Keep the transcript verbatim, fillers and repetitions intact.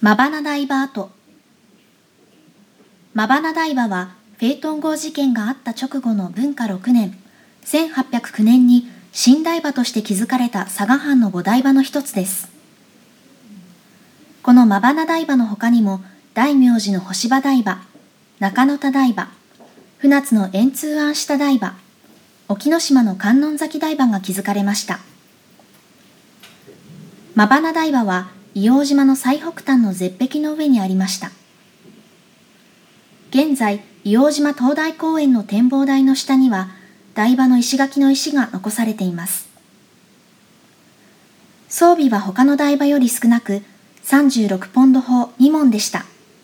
マバナ台場跡。マバナ台場はフェイトン号事件があった直後の文化ろくねん、せんはっぴゃくきゅうねんに新台場として築かれた佐賀藩の五台場の一つです。このマバナ台場の他にも、大明寺の干場台場、中野田台場、船津の円通庵下台場、沖ノ島の観音崎台場が築かれました。マバナ台場は硫黄島の最北端の絶壁の上にありました。現在、硫黄島灯台公園の展望台の下には、台場の石垣の石が残されています。装備は他の台場より少なく、さんじゅうろくポンド砲に門でした。